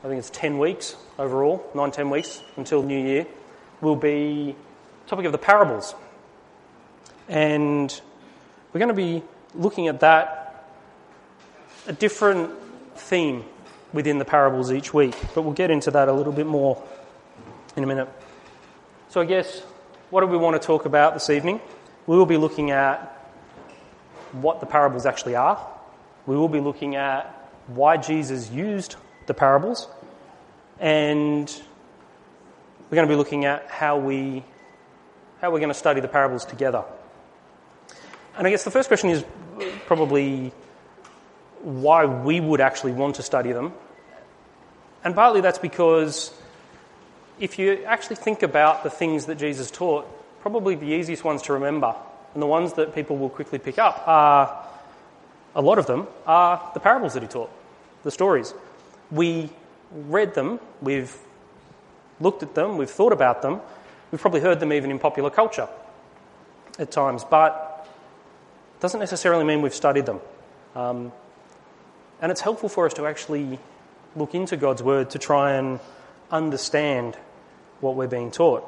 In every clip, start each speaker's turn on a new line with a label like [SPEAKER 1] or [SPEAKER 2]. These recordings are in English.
[SPEAKER 1] I think it's 10 weeks overall, 9-10 weeks until New Year, will be the topic of the parables. And we're going to be looking at that, a different theme within the parables each week, but we'll get into that a little bit more in a minute. So I guess, what do we want to talk about this evening? We will be looking at what the parables actually are. We will be looking at why Jesus used the parables, and we're going to be looking at how we're going to study the parables together. And I guess the first question is probably why we would actually want to study them. And partly that's because if you actually think about the things that Jesus taught, probably the easiest ones to remember and the ones that people will quickly pick up are, a lot of them, are the parables that he taught, the stories. We read them, we've looked at them, we've thought about them, we've probably heard them even in popular culture at times, but it doesn't necessarily mean we've studied them. And it's helpful for us to actually look into God's Word to try and understand what we're being taught.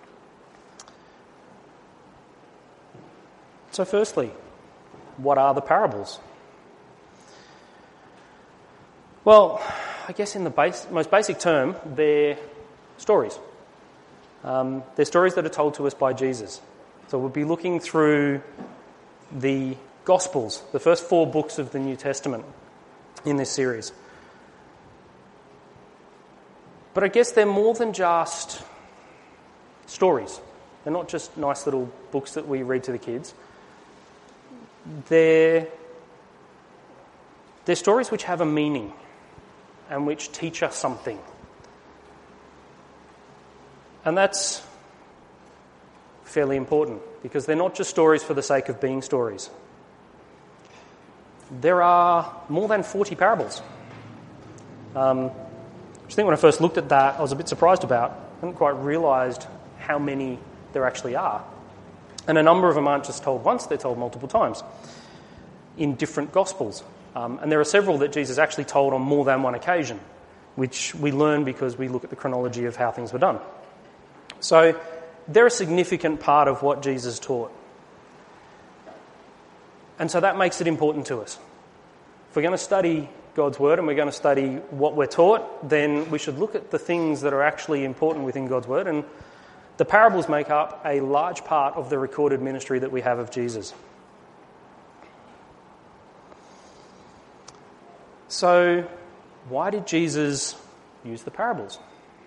[SPEAKER 1] So firstly, what are the parables? Well, I guess in the most basic term, they're stories. They're stories that are told to us by Jesus. So we'll be looking through the Gospels, the first 4 books of the New Testament in this series. But I guess they're more than just stories. They're not just nice little books that we read to the kids. They're stories which have a meaning and which teach us something. And that's fairly important because they're not just stories for the sake of being stories. There are more than 40 parables. I think when I first looked at that, I was a bit surprised about. I hadn't quite realised how many there actually are. And a number of them aren't just told once, they're told multiple times in different Gospels. And there are several that Jesus actually told on more than one occasion, which we learn because we look at the chronology of how things were done. So they're a significant part of what Jesus taught. And so that makes it important to us. If we're going to study God's Word and we're going to study what we're taught, then we should look at the things that are actually important within God's Word. And the parables make up a large part of the recorded ministry that we have of Jesus. So, why did Jesus use the parables?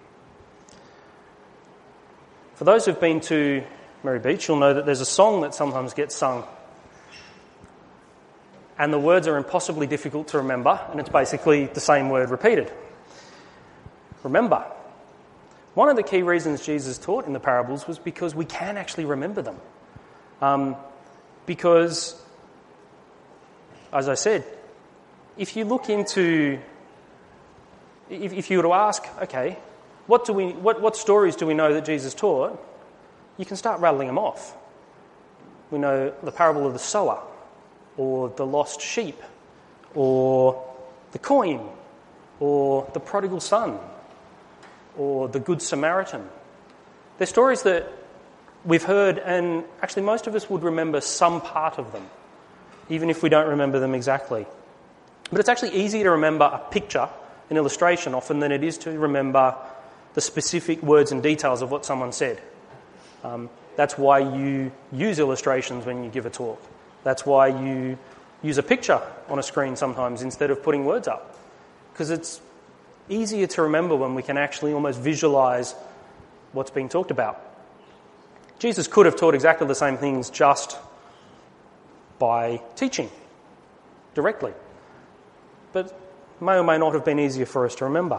[SPEAKER 1] For those who've been to Merry Beach, you'll know that there's a song that sometimes gets sung. And the words are impossibly difficult to remember, and it's basically the same word repeated. Remember. One of the key reasons Jesus taught in the parables was because we can actually remember them. Because, as I said, if you look into, if you were to ask, okay, what stories do we know that Jesus taught? You can start rattling them off. We know the parable of the sower, or the lost sheep, or the coin, or the prodigal son, or the Good Samaritan. They're stories that we've heard, and actually most of us would remember some part of them, even if we don't remember them exactly. But it's actually easier to remember a picture, an illustration often, than it is to remember the specific words and details of what someone said. That's why you use illustrations when you give a talk. That's why you use a picture on a screen sometimes instead of putting words up. Because it's easier to remember when we can actually almost visualise what's being talked about. Jesus could have taught exactly the same things just by teaching directly. But may or may not have been easier for us to remember.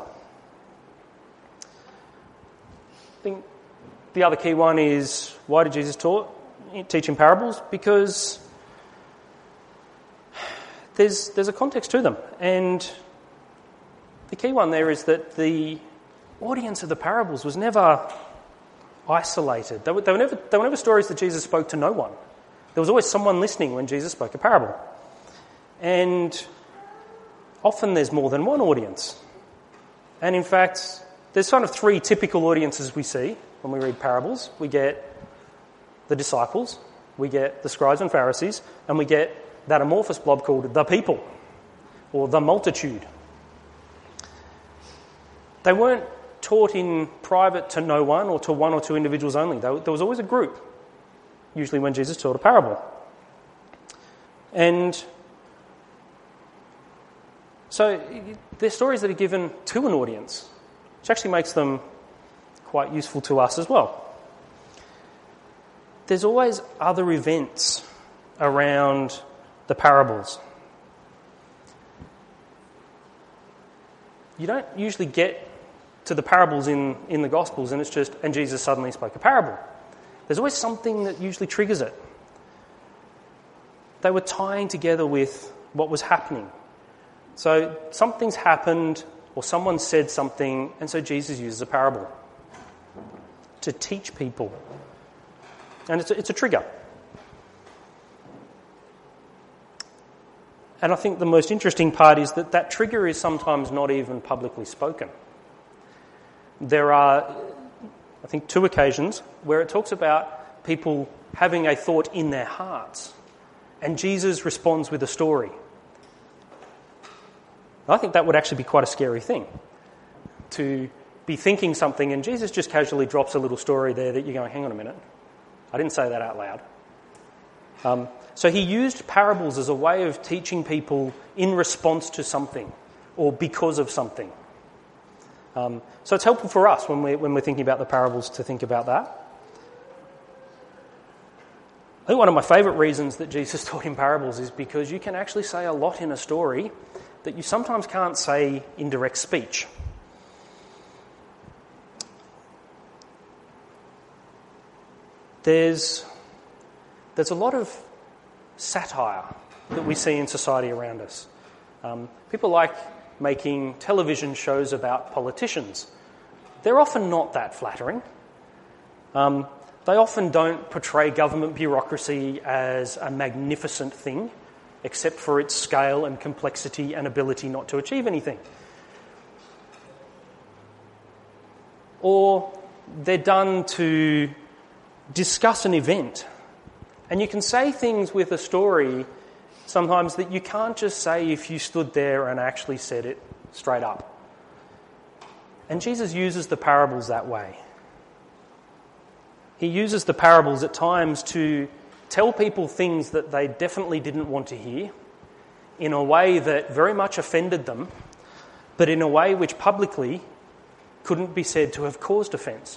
[SPEAKER 1] I think the other key one is, why did Jesus teach in parables? Because there's a context to them. And the key one there is that the audience of the parables was never isolated. They were never stories that Jesus spoke to no one. There was always someone listening when Jesus spoke a parable. And often there's more than one audience. And in fact, there's kind of three typical audiences we see when we read parables. We get the disciples, we get the scribes and Pharisees, and we get that amorphous blob called the people, or the multitude. They weren't taught in private to no one or to one or two individuals only. There was always a group, usually when Jesus taught a parable. And so they're stories that are given to an audience, which actually makes them quite useful to us as well. There's always other events around the parables. You don't usually get to the parables in the Gospels and it's just, and Jesus suddenly spoke a parable. There's always something that usually triggers it. They were tying together with what was happening. So something's happened or someone said something, and so Jesus uses a parable to teach people. And it's a trigger. And I think the most interesting part is that trigger is sometimes not even publicly spoken. There are, I think, 2 occasions where it talks about people having a thought in their hearts, and Jesus responds with a story. I think that would actually be quite a scary thing, to be thinking something and Jesus just casually drops a little story there that you're going, hang on a minute, I didn't say that out loud. So he used parables as a way of teaching people in response to something or because of something. So it's helpful for us when we're thinking about the parables to think about that. I think one of my favourite reasons that Jesus taught in parables is because you can actually say a lot in a story that you sometimes can't say in direct speech. There's a lot of satire that we see in society around us. People like making television shows about politicians. They're often not that flattering. They often don't portray government bureaucracy as a magnificent thing, except for its scale and complexity and ability not to achieve anything. Or they're done to discuss an event. And you can say things with a story sometimes that you can't just say if you stood there and actually said it straight up. And Jesus uses the parables that way. He uses the parables at times to tell people things that they definitely didn't want to hear in a way that very much offended them, but in a way which publicly couldn't be said to have caused offence.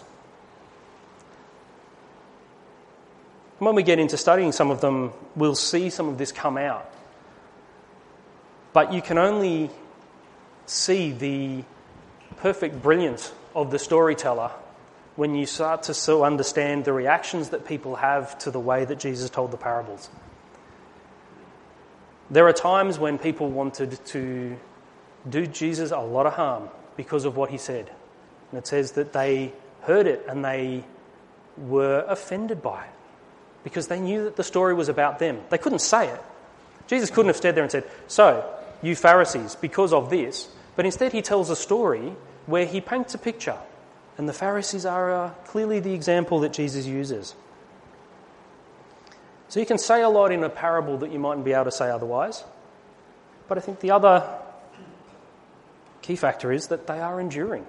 [SPEAKER 1] And when we get into studying some of them, we'll see some of this come out. But you can only see the perfect brilliance of the storyteller when you start to so understand the reactions that people have to the way that Jesus told the parables. There are times when people wanted to do Jesus a lot of harm because of what he said. And it says that they heard it and they were offended by it because they knew that the story was about them. They couldn't say it. Jesus couldn't have stood there and said, "So, you Pharisees, because of this," but instead he tells a story where he paints a picture. And the Pharisees are clearly the example that Jesus uses. So you can say a lot in a parable that you mightn't be able to say otherwise. But I think the other key factor is that they are enduring.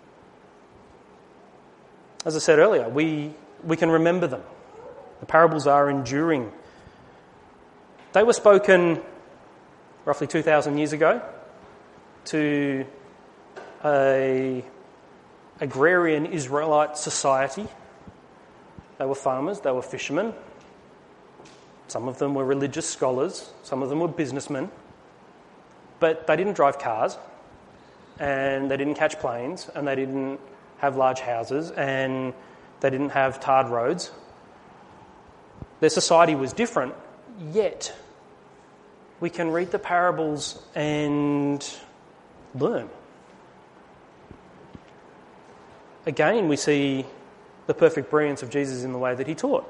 [SPEAKER 1] As I said earlier, we can remember them. The parables are enduring. They were spoken roughly 2,000 years ago to a agrarian Israelite society. They were farmers, they were fishermen. Some of them were religious scholars, some of them were businessmen. But they didn't drive cars, and they didn't catch planes, and they didn't have large houses, and they didn't have tarred roads. Their society was different, yet we can read the parables and learn. Again, we see the perfect brilliance of Jesus in the way that he taught.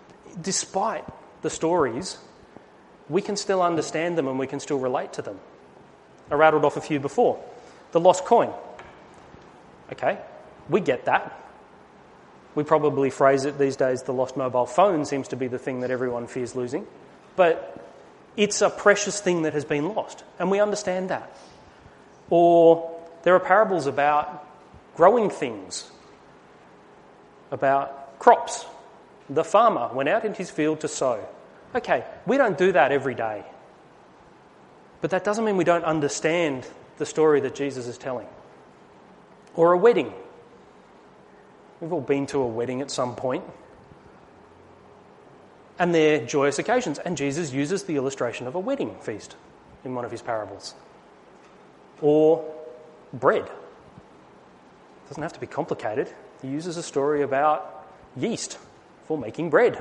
[SPEAKER 1] Despite the stories, we can still understand them and we can still relate to them. I rattled off a few before. The lost coin. Okay, we get that. We probably phrase it these days, the lost mobile phone seems to be the thing that everyone fears losing. But it's a precious thing that has been lost, and we understand that. Or there are parables about growing things, about crops. The farmer went out into his field to sow. Okay, we don't do that every day. But that doesn't mean we don't understand the story that Jesus is telling. Or a wedding. We've all been to a wedding at some point. And they're joyous occasions. And Jesus uses the illustration of a wedding feast in one of his parables. Or bread. It doesn't have to be complicated. He uses a story about yeast for making bread.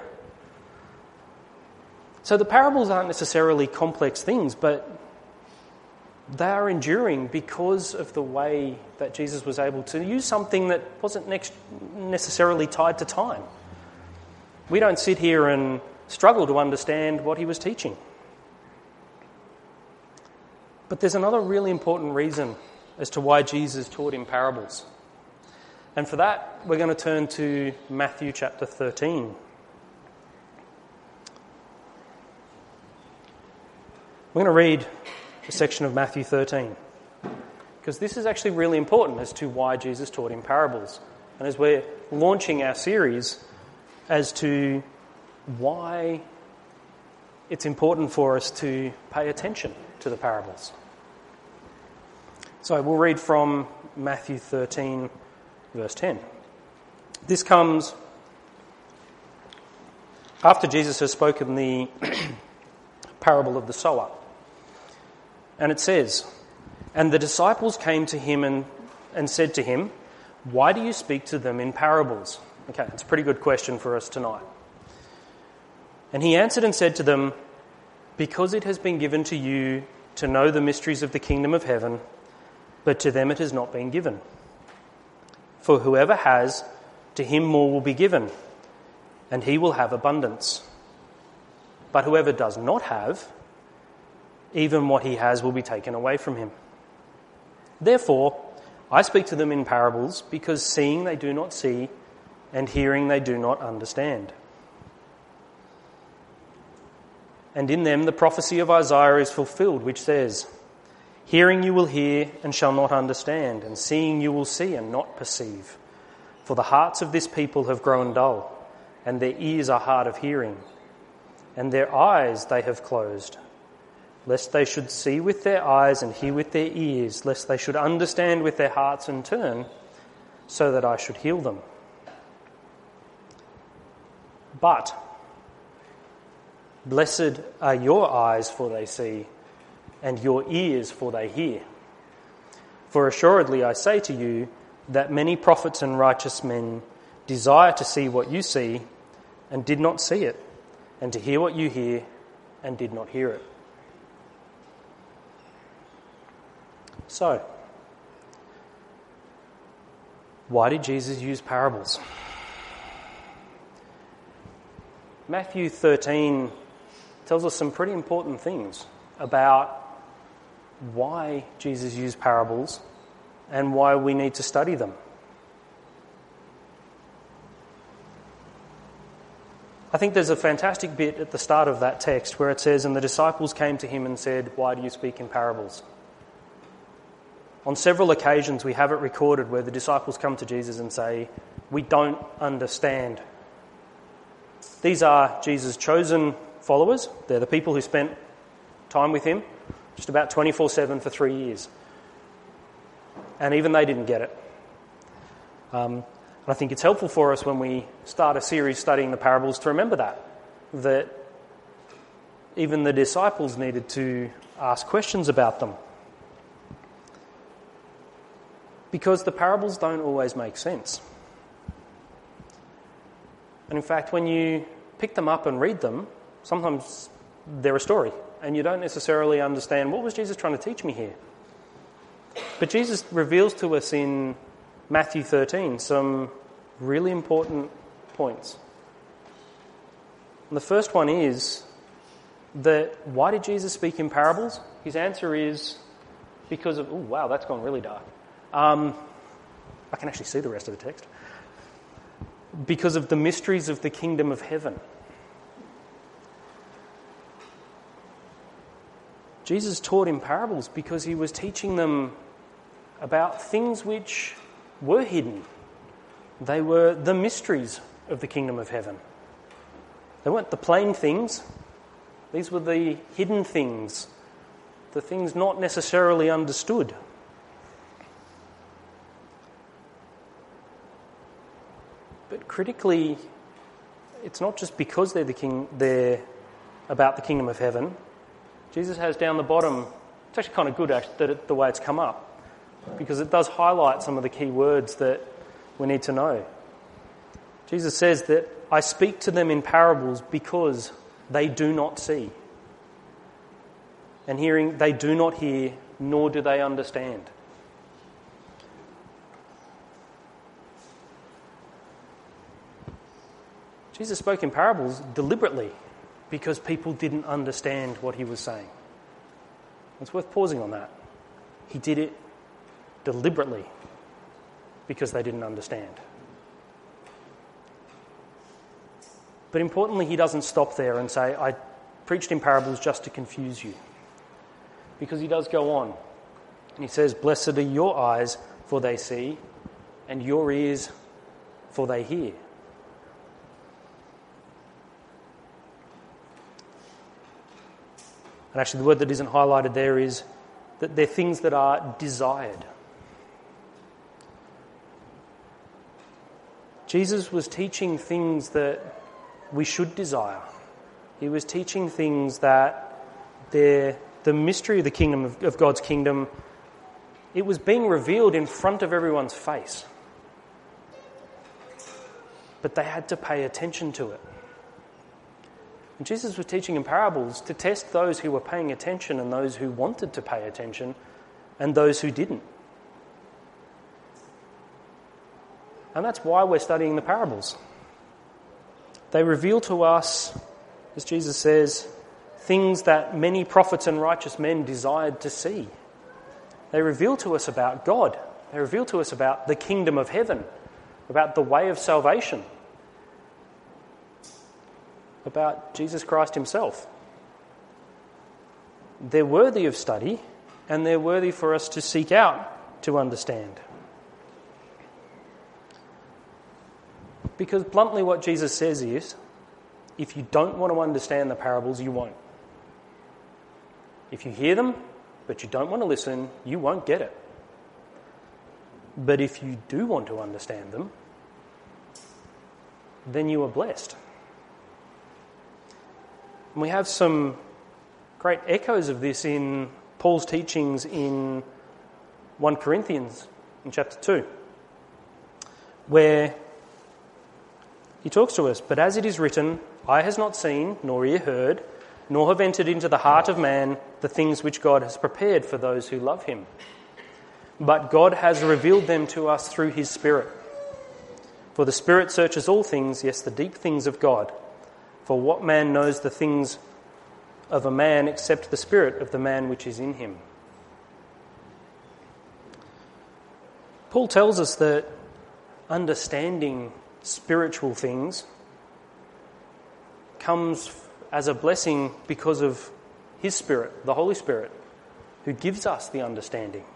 [SPEAKER 1] So the parables aren't necessarily complex things, but they are enduring because of the way that Jesus was able to use something that wasn't necessarily tied to time. We don't sit here and struggle to understand what he was teaching. But there's another really important reason as to why Jesus taught in parables. And for that, we're going to turn to Matthew chapter 13. We're going to read a section of Matthew 13, because this is actually really important as to why Jesus taught in parables. And as we're launching our series as to why it's important for us to pay attention to the parables. So we'll read from Matthew 13, verse 10. This comes after Jesus has spoken the parable of the sower. And it says, "And the disciples came to him and said to him, 'Why do you speak to them in parables?'" Okay, it's a pretty good question for us tonight. "And he answered and said to them, 'Because it has been given to you to know the mysteries of the kingdom of heaven, but to them it has not been given. For whoever has, to him more will be given, and he will have abundance. But whoever does not have, even what he has will be taken away from him. Therefore, I speak to them in parables, because seeing they do not see, and hearing they do not understand. And in them the prophecy of Isaiah is fulfilled, which says, Hearing you will hear and shall not understand, and seeing you will see and not perceive. For the hearts of this people have grown dull, and their ears are hard of hearing, and their eyes they have closed, lest they should see with their eyes and hear with their ears, lest they should understand with their hearts and turn, so that I should heal them. But blessed are your eyes, for they see, and your ears, for they hear. For assuredly I say to you that many prophets and righteous men desire to see what you see, and did not see it, and to hear what you hear, and did not hear it." So, why did Jesus use parables? Matthew 13 tells us some pretty important things about why Jesus used parables and why we need to study them. I think there's a fantastic bit at the start of that text where it says, "And the disciples came to him and said, 'Why do you speak in parables?'" On several occasions we have it recorded where the disciples come to Jesus and say, "We don't understand." These are Jesus' chosen followers. They're the people who spent time with him just about 24/7 for 3 years. And even they didn't get it. And I think it's helpful for us when we start a series studying the parables to remember that even the disciples needed to ask questions about them. Because the parables don't always make sense. And in fact, when you pick them up and read them, sometimes they're a story, and you don't necessarily understand, what was Jesus trying to teach me here? But Jesus reveals to us in Matthew 13 some really important points. And the first one is that why did Jesus speak in parables? His answer is because of... Oh, wow, that's gone really dark. I can actually see the rest of the text. Because of the mysteries of the kingdom of heaven. Jesus taught in parables because he was teaching them about things which were hidden. They were the mysteries of the kingdom of heaven. They weren't the plain things. These were the hidden things, the things not necessarily understood. But critically, it's not just because they're about the kingdom of heaven. Jesus has down the bottom, it's actually kind of good the way it's come up, because it does highlight some of the key words that we need to know. Jesus says that I speak to them in parables because they do not see. And hearing, they do not hear, nor do they understand. Jesus spoke in parables deliberately because people didn't understand what he was saying. It's worth pausing on that. He did it deliberately because they didn't understand. But importantly, he doesn't stop there and say, I preached in parables just to confuse you. Because he does go on. And he says, blessed are your eyes, for they see, and your ears, for they hear. And actually the word that isn't highlighted there is that they're things that are desired. Jesus was teaching things that we should desire. He was teaching things that they're the mystery of the kingdom, of God's kingdom. It was being revealed in front of everyone's face. But they had to pay attention to it. And Jesus was teaching in parables to test those who were paying attention and those who wanted to pay attention and those who didn't. And that's why we're studying the parables. They reveal to us, as Jesus says, things that many prophets and righteous men desired to see. They reveal to us about God. They reveal to us about the kingdom of heaven, about the way of salvation, about Jesus Christ himself. They're worthy of study, and they're worthy for us to seek out to understand. Because bluntly what Jesus says is, if you don't want to understand the parables, you won't. If you hear them, but you don't want to listen, you won't get it. But if you do want to understand them, then you are blessed. And we have some great echoes of this in Paul's teachings in 1 Corinthians in chapter 2, where he talks to us, but as it is written, eye has not seen, nor ear heard, nor have entered into the heart of man the things which God has prepared for those who love him. But God has revealed them to us through his Spirit. For the Spirit searches all things, yes, the deep things of God. For what man knows the things of a man except the spirit of the man which is in him? Paul tells us that understanding spiritual things comes as a blessing because of his Spirit, the Holy Spirit, who gives us the understanding.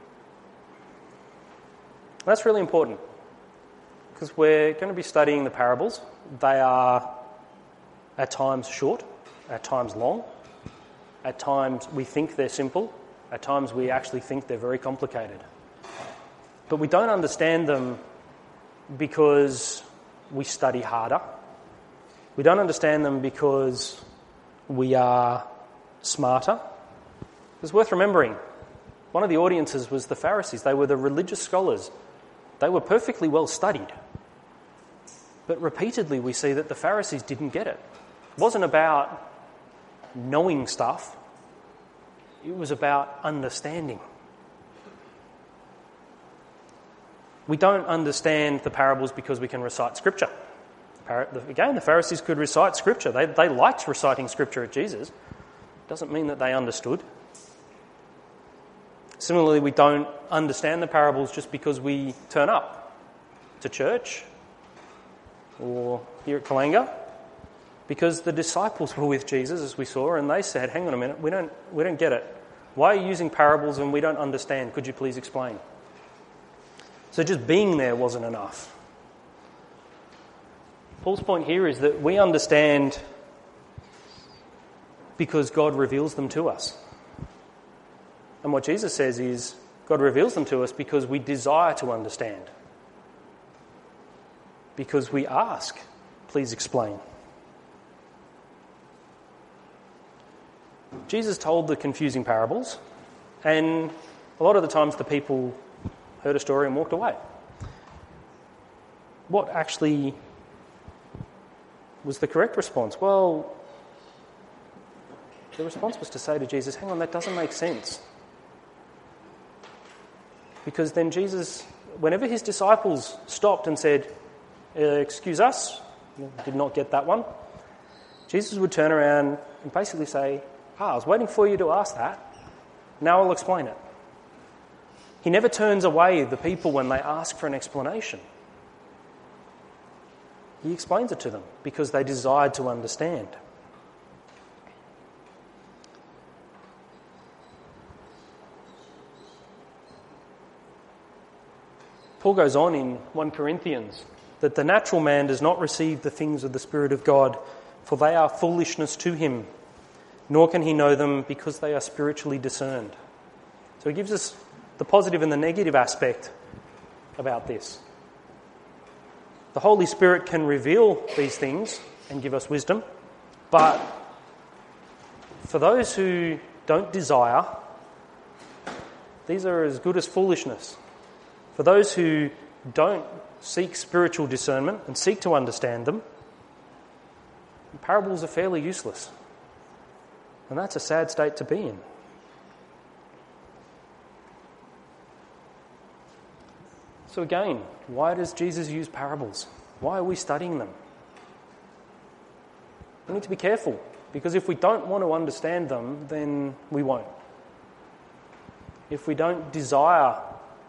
[SPEAKER 1] That's really important because we're going to be studying the parables. They are at times short, at times long, at times we think they're simple, at times we actually think they're very complicated. But we don't understand them because we study harder. We don't understand them because we are smarter. It's worth remembering, one of the audiences was the Pharisees. They were the religious scholars. They were perfectly well studied. But repeatedly we see that the Pharisees didn't get it. It wasn't about knowing stuff. It was about understanding. We don't understand the parables because we can recite Scripture. Again, the Pharisees could recite Scripture. They liked reciting Scripture at Jesus. Doesn't mean that they understood. Similarly, we don't understand the parables just because we turn up to church or here at Kalanga, because the disciples were with Jesus, as we saw, and they said, hang on a minute, we don't get it. Why are you using parables and we don't understand? Could you please explain? So just being there wasn't enough. Paul's point here is that we understand because God reveals them to us. And what Jesus says is, God reveals them to us because we desire to understand. Because we ask, please explain. Jesus told the confusing parables, and a lot of the times the people heard a story and walked away. What actually was the correct response? Well, the response was to say to Jesus, hang on, that doesn't make sense. Because then Jesus, whenever his disciples stopped and said, excuse us, did not get that one, Jesus would turn around and basically say, I was waiting for you to ask that. Now I'll explain it. He never turns away the people when they ask for an explanation. He explains it to them because they desired to understand. Paul goes on in 1 Corinthians that the natural man does not receive the things of the Spirit of God, for they are foolishness to him, nor can he know them because they are spiritually discerned. So he gives us the positive and the negative aspect about this. The Holy Spirit can reveal these things and give us wisdom, but for those who don't desire, these are as good as foolishness. For those who don't seek spiritual discernment and seek to understand them, parables are fairly useless. And that's a sad state to be in. So again, why does Jesus use parables? Why are we studying them? We need to be careful, because if we don't want to understand them, then we won't. If we don't desire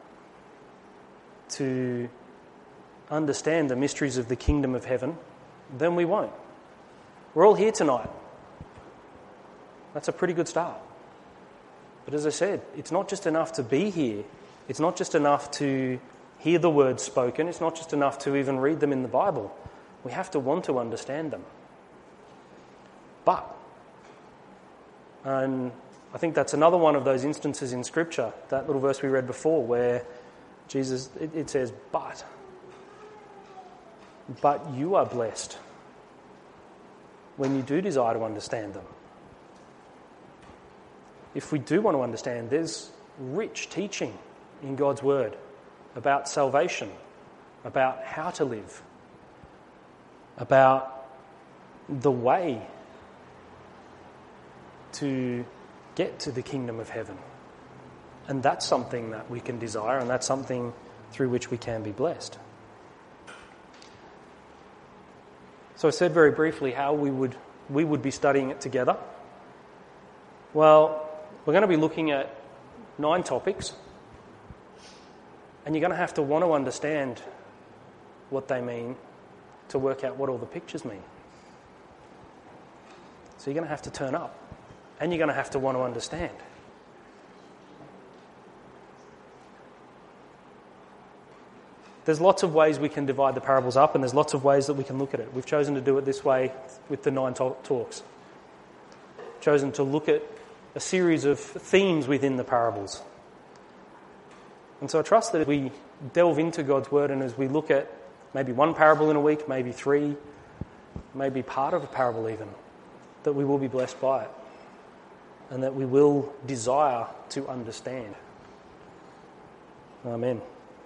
[SPEAKER 1] to understand the mysteries of the kingdom of heaven, then we won't. We're all here tonight. That's a pretty good start. But as I said, it's not just enough to be here. It's not just enough to hear the words spoken. It's not just enough to even read them in the Bible. We have to want to understand them. And I think that's another one of those instances in Scripture, that little verse we read before, where Jesus, it says, but you are blessed when you do desire to understand them. If we do want to understand, there's rich teaching in God's Word about salvation, about how to live, about the way to get to the kingdom of heaven. And that's something that we can desire, and that's something through which we can be blessed. So I said very briefly how we would be studying it together. Well, we're going to be looking at 9 topics, and you're going to have to want to understand what they mean to work out what all the pictures mean. So you're going to have to turn up, and you're going to have to want to understand. There's lots of ways we can divide the parables up, and there's lots of ways that we can look at it. We've chosen to do it this way with the 9 talks. Chosen to look at a series of themes within the parables. And so I trust that as we delve into God's Word and as we look at maybe 1 parable in a week, maybe 3, maybe part of a parable even, that we will be blessed by it and that we will desire to understand. Amen.